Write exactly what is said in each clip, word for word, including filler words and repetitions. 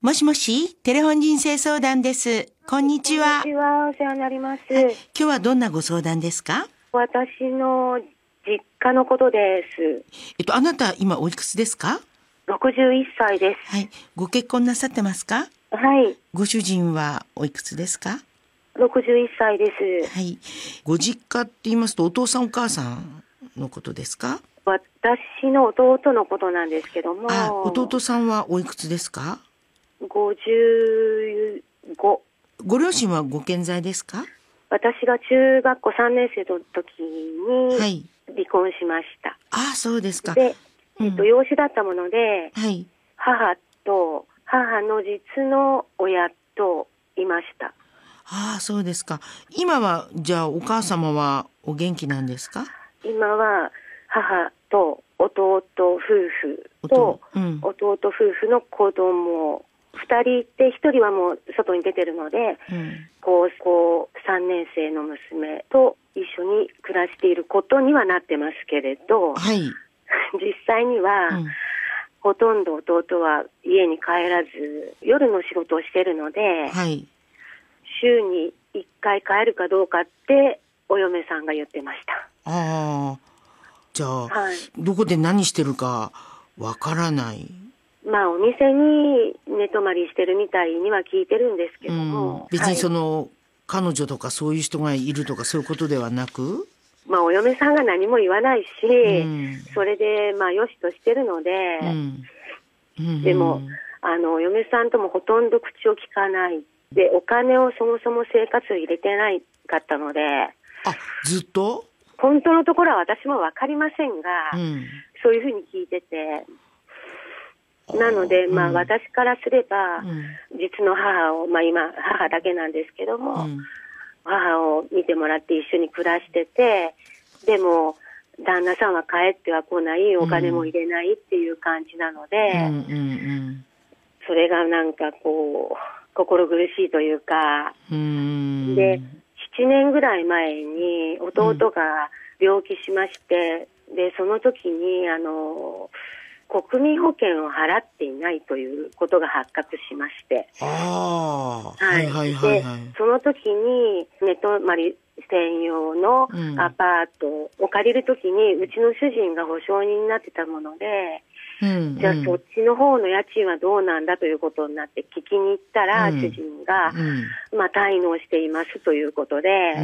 もしもし、テレフォン人生相談です。こんにちは。 こんにちは、お世話になります。 はい、今日はどんなご相談ですか？ 私の実家のことです。 えっと、あなた今おいくつですか？ ろくじゅういっさいです。 はい。ご結婚なさってますか？ はい。 ご主人はおいくつですか？ ろくじゅういっさいです。 はい。ご実家って言いますと、お父さんお母さんのことですか？ 私の弟のことなんですけども。 あ、弟さんはおいくつですか？ ごじゅうご。 ご両親はご健在ですか？ 私が中学校さんねん生の時に離婚しました。 はい、ああ、そうですか。 で、えっと、養子だったもので、 はい、 母と母の実の親といました。 ああ、そうですか。今はじゃあお母様はお元気なんですか？ 今は母と弟夫婦と弟夫婦の子供ふたりいて、ひとりはもう外に出てるので、うん、高校さんねん生の娘と一緒に暮らしていることにはなってますけれど、 はい、 実際には、うん、ほとんど弟は家に帰らず夜の仕事をしているので、はい、週にいっかい帰るかどうかってお嫁さんが言ってました。 ああ、じゃあ、はい、どこで何してるかわからない。 まあお店に寝泊まりしてるみたいには聞いてるんですけども、 うん、別にその、はい、彼女とかそういう人がいるとかそういうことではなく、 まあお嫁さんが何も言わないし、うん、それでまあよしとしてるので、うんうん、でもあのお嫁さんともほとんど口を聞かないで、お金をそもそも生活を入れてないかったので、 あ、ずっと本当のところは私も分かりませんが、うん、そういうふうに聞いてて、なので、まあ、うん、私からすれば、うん、実の母を、まあ今、母だけなんですけども、うん、母を見てもらって一緒に暮らしてて、でも、旦那さんは帰っては来ない、お金も入れないっていう感じなので、うんうんうん、それがなんかこう、心苦しいというか、うんで、ななねんぐらい前に弟が病気しまして、で、その時に、あの、国民保険を払っていないということが発覚しまして。 ああ、はいはいはいはい。 で、その時に寝泊まり専用のアパートを借りる時に、うちの主人が保証人になってたもので、うんうん、じゃあそっちの方の家賃はどうなんだということになって聞きに行ったら、うん、主人が、うん、まあ滞納していますということで、うんうん、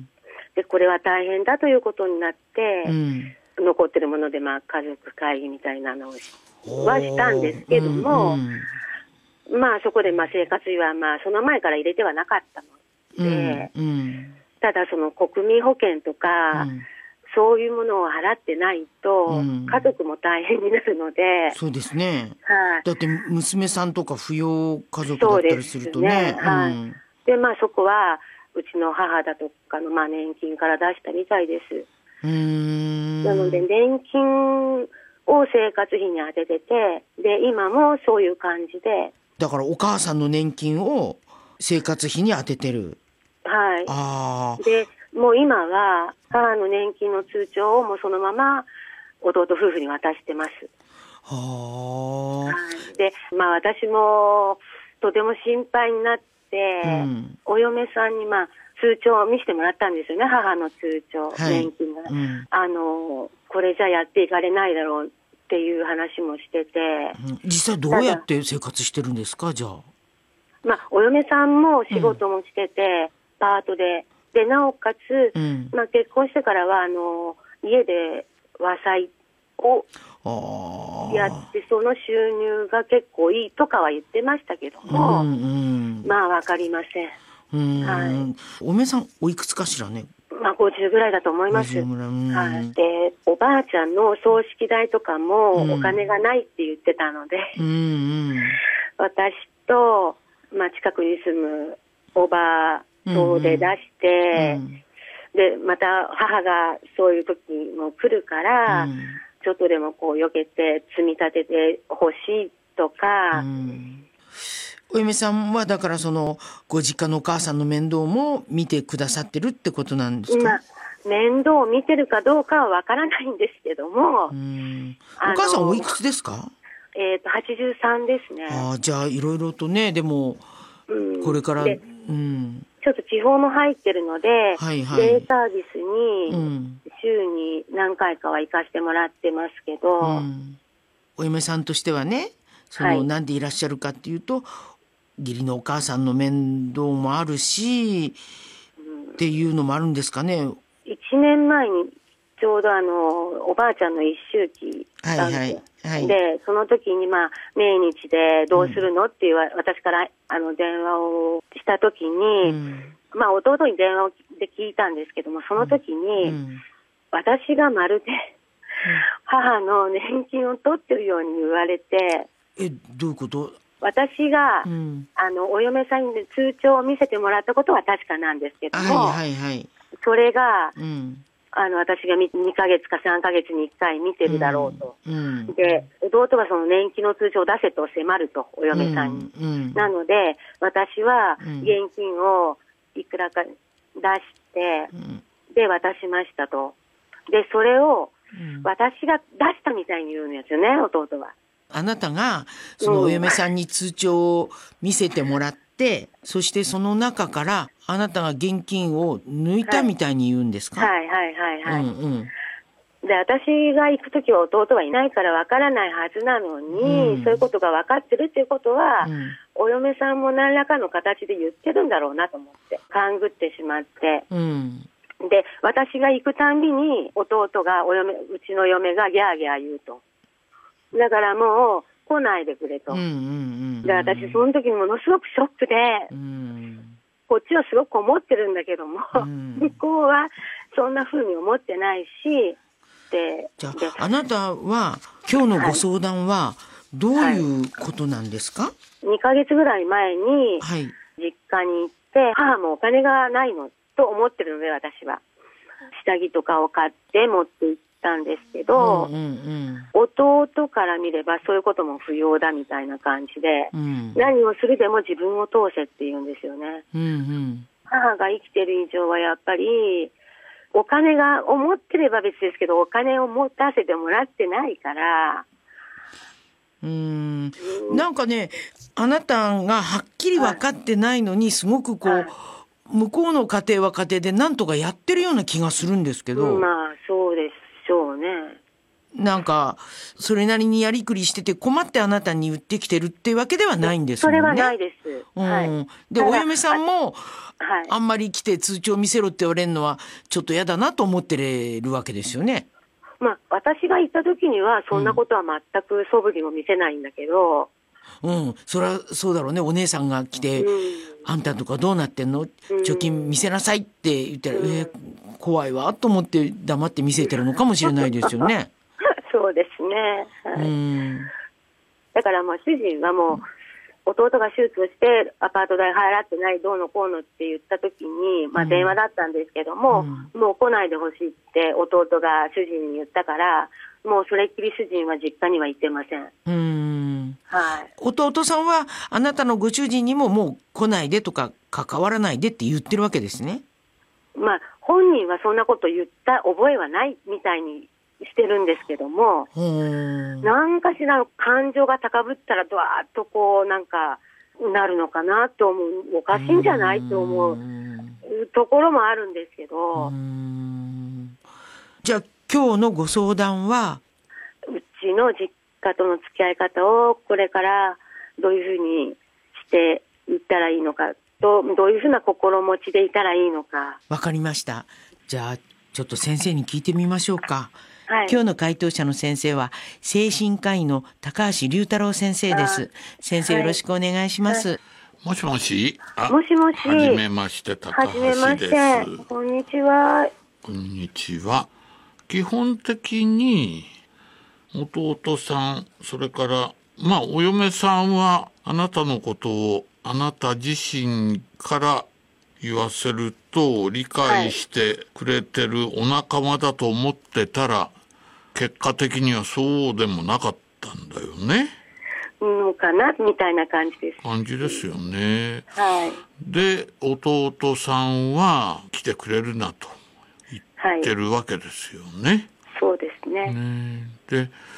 で、これは大変だということになって、うん残ってるもので、まあ、家族会議みたいなのをはしたんですけども、うんうん、まあそこでまあ生活費はまあその前から入れてはなかったので、うんうん、ただその国民保険とか、うん、そういうものを払ってないと、うん、家族も大変になるので、 そうですね、はい、だって娘さんとか扶養家族だったりするとね、 そうですね、はい、うん、でまあそこはうちの母だとかのまあ年金から出したみたいです。うーんなので年金を生活費に当ててて、で今もそういう感じで、 だからお母さんの年金を生活費に当ててる。 はい。 あでもう今は母の年金の通帳をもうそのまま弟夫婦に渡してます。 はあ、 はい、でまあ私もとても心配になって、うん、お嫁さんにまあ通帳を見せてもらったんですよね、母の通帳、はい、年金が、うん、あのこれじゃやっていかれないだろうっていう話もしてて、 うん、実際どうやって生活してるんですか？じゃあ、 まあ、お嫁さんも仕事もしてて、うん、パートででなおかつ、うんまあ、結婚してからはあの家で和裁をやってその収入が結構いいとかは言ってましたけども、うんうん、まあわかりません。 うーん、はい、おめさんおいくつかしらね？ まあごじゅうぐらいだと思います。はい、でおばあちゃんの葬式代とかもお金がないって言ってたので、うんうん、私と、まあ、近くに住むおばとで出して、うんうん、でまた母がそういう時も来るから、うん、ちょっとでもこう避けて積み立ててほしいとか、うんお嫁さんはだからそのご実家のお母さんの面倒も見てくださってるってことなんですか？ まあ、面倒を見てるかどうかはわからないんですけども、 うんお母さんおいくつですか？ えっと、はちじゅうさんですね。 ああ、じゃあいろいろとね、でも、うん、これから、うん。 ちょっと地方も入ってるので、はいはい、デイサービスに週に何回かは行かしてもらってますけど、うん、 お嫁さんとしてはね、その、はい、なんでいらっしゃるかっていうと、義理のお母さんの面倒もあるし、うん、っていうのもあるんですかね。 いちねんまえにちょうどあのおばあちゃんの一周忌があって、はいはいはい、でその時に、まあ、命日でどうするのっていう、うん、私からあの電話をした時に、うん、まあ、弟に電話で聞いたんですけども、その時に、うん、私がまるで、うん、母の年金を取ってるように言われて。 え、どういうこと？ 私が、うん、あのお嫁さんに通帳を見せてもらったことは確かなんですけども、はいはいはい、それが、うん、あの私がにかげつかさんかげつにいっかい見てるだろうと、うんうん、で弟がその年金の通帳を出せと迫ると、お嫁さんに、うんうん、なので私は現金をいくらか出して、うん、で渡しましたと。でそれを私が出したみたいに言うんですよね、弟は。 あなたがそのお嫁さんに通帳を見せてもらって、うん、そしてその中からあなたが現金を抜いたみたいに言うんですか？ はいはいはいはい、うんうん、で私が行くときは弟はいないからわからないはずなのに、うん、そういうことが分かってるっていうことは、うん、お嫁さんも何らかの形で言ってるんだろうなと思って勘ぐってしまって、うん、で私が行くたんびに弟がお嫁うちの嫁がギャーギャー言うと。だからもう来ないでくれと、うんうんうんうん、で私その時ものすごくショックで、うん、こっちはすごく思ってるんだけども、うん、向こうはそんな風に思ってないし。でじゃああなたは今日のご相談はどういうことなんですか？はい、 にかげつぐらい前に実家に行って、はい、母もお金がないのと思ってるので、私は下着とかを買って持って行ったんですけど、うんうんうん、弟から見ればそういうことも不要だみたいな感じで、うん、何をするでも自分を通せって言うんですよね、うんうん、母が生きてる以上はやっぱりお金が思ってれば別ですけど、お金を持たせてもらってないから。 うーん、なんかね、あなたがはっきり分かってないのにすごくこう、はい、向こうの家庭は家庭で何とかやってるような気がするんですけど、 まあそうでしょうね。 なんかそれなりにやりくりしてて困ってあなたに言ってきてるっていうわけではないんですもんね。 それはないです、 うん、はい、でお嫁さんもはい、あんまり来て通帳見せろって言われるのはちょっと嫌だなと思ってるわけですよね。 まあ私が行った時にはそんなことは全く素振りも見せないんだけど、 うん、うん、そりゃそうだろうね。お姉さんが来て、うん、あんたとかどうなってんの、貯金見せなさいって言ったら、うん、えー、怖いわと思って黙って見せてるのかもしれないですよね。 そうですね、はい、うん、だからもう主人はもう弟が手術をしてアパート代払ってないどうのこうのって言った時に、まあ、電話だったんですけども、うん、もう来ないでほしいって弟が主人に言ったから、もうそれっきり主人は実家には行ってません。うん、はい、 弟さんはあなたのご主人にももう来ないでとか関わらないでって言ってるわけですね。 まあ本人はそんなこと言った覚えはないみたいにしてるんですけども、なんかしらの感情が高ぶったらドワーッとこうなんかなるのかなと思う、おかしいんじゃないと思うところもあるんですけど。うーん、 じゃあ今日のご相談は、 うちの実家との付き合い方をこれからどういうふうにしていったらいいのかと、どういうふうな心持ちでいたらいいのか。 わかりました。じゃあちょっと先生に聞いてみましょうか。はい、今日の回答者の先生は精神科医の高橋龍太郎先生です。先生、よろしくお願いします。はい、 もしもし。あ、 もしもし。 はじめまして、高橋です。はじめまして。 こんにちは。 こんにちは。基本的に弟さん、それからまあお嫁さんはあなたのことをあなた自身から言わせると理解してくれてるお仲間だと思ってたら、はい、結果的にはそうでもなかったんだよね。 のかなみたいな感じです。 感じですよね。 はい。 で、弟さんは来てくれるなと言ってるわけですよね。はい、 そうですね。 ねで、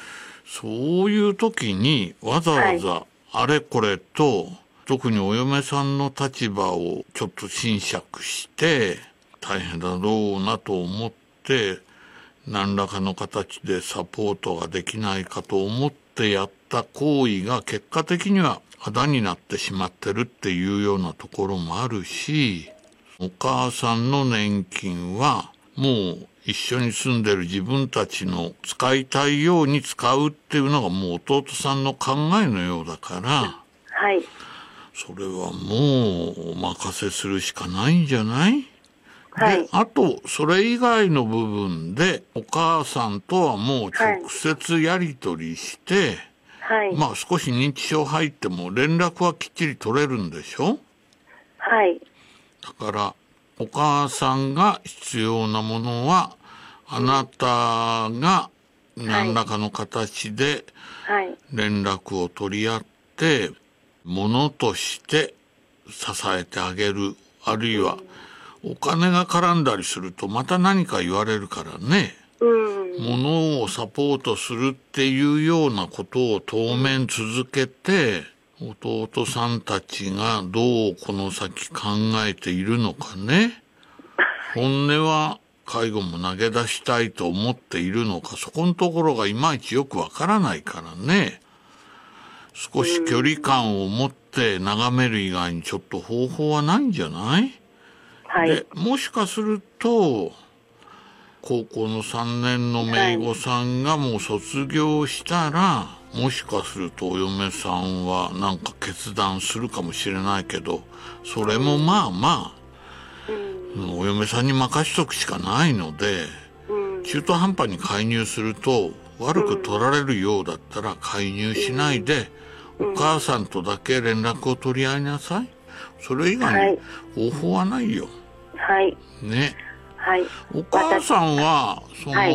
そういう時にわざわざあれこれと、はい、特にお嫁さんの立場をちょっと斟酌して大変だろうなと思って何らかの形でサポートができないかと思ってやった行為が結果的にはあだになってしまってるっていうようなところもあるし、お母さんの年金はもう一緒に住んでる自分たちの使いたいように使うっていうのがもう弟さんの考えのようだから、 はい、 それはもうお任せするしかないんじゃない？ はい、 で、あとそれ以外の部分でお母さんとはもう直接やり取りして、はい、まあ少し認知症入っても連絡はきっちり取れるんでしょ？ はい。 だからお母さんが必要なものはあなたが何らかの形で連絡を取り合ってものとして支えてあげる、あるいはお金が絡んだりするとまた何か言われるからね、ものをサポートするっていうようなことを当面続けて、弟さんたちがどうこの先考えているのかね。本音は介護も投げ出したいと思っているのか、そこのところがいまいちよくわからないからね。少し距離感を持って眺める以外にちょっと方法はないんじゃない？はい。で、もしかすると高校のさんねんの姪御さんがもう卒業したら、はい、もしかするとお嫁さんはなんか決断するかもしれないけど、それもまあまあ、うん、お嫁さんに任しとくしかないので、うん、中途半端に介入すると悪く取られるようだったら介入しないで、うん、お母さんとだけ連絡を取り合いなさい。それ以外に方法はないよ。 はい。 ね。 はい、 お母さんはその、はい、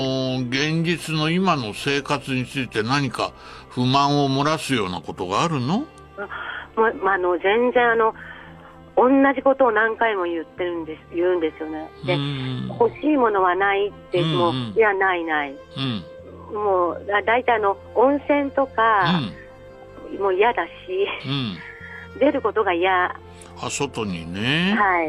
現実の今の生活について何か不満を漏らすようなことがあるの？ ま、まあの全然あの同じことを何回も言ってるんです言うんですよね。で、欲しいものはないってもう、うんうん、いやないない、うん、もうだだいたいあの温泉とか、うん、もう嫌だし、うん、出ることが嫌。 あ、外にね。 はい。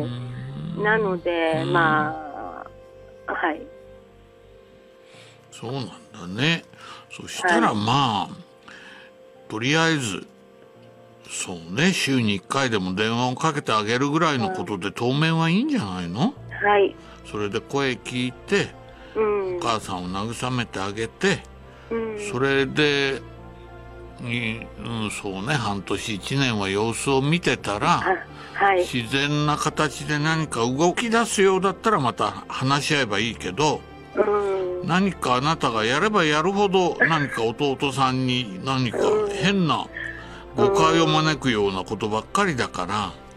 なので、まあ。はい、 そうなんだね。そしたらまあ、はい、とりあえずそうね、週にいっかいでも電話をかけてあげるぐらいのことで当面はいいんじゃないの？ はい。 それで声聞いて、うん、お母さんを慰めてあげて、うん、それでに、うん、そうね、半年いちねんは様子を見てたら、はい、自然な形で何か動き出すようだったらまた話し合えばいいけど、うん、何かあなたがやればやるほど何か弟さんに何か変な誤解を招くようなことばっかりだから、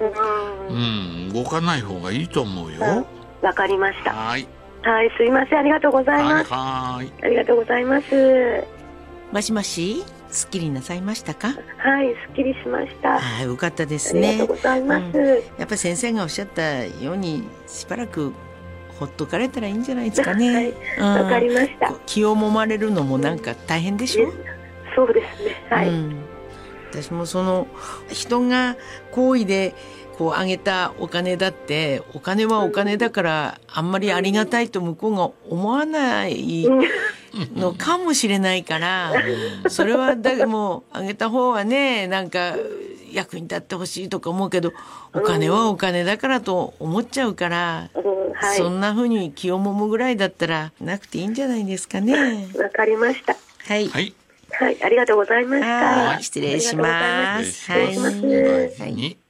うん、うん、動かない方がいいと思うよ。わ、 うん、かりました。 はい、 はい、すいません、ありがとうございます。 はい、 ありがとうございます。 もしもし、すっきりなさいましたか？ はい、すっきりしました。 はい、よかったですね。 ありがとうございます。うん、 やっぱり先生がおっしゃったようにしばらくほっとかれたらいいんじゃないですかね。 はい、わかりました。 気を揉まれるのもなんか大変でしょ？うん、 そうですね。はい。うん、 私もその人が好意でこうあげたお金だってお金はお金だからあんまりありがたいと向こうが思わないのかもしれないから、それはだもうあげた方はね、なんか役に立ってほしいとか思うけど、お金はお金だからと思っちゃうから、はい、そんな風に気をもむぐらいだったらなくていいんじゃないですかね。 わかりました。 はい。 はい。 はい、ありがとうございました。 失礼します。 はい。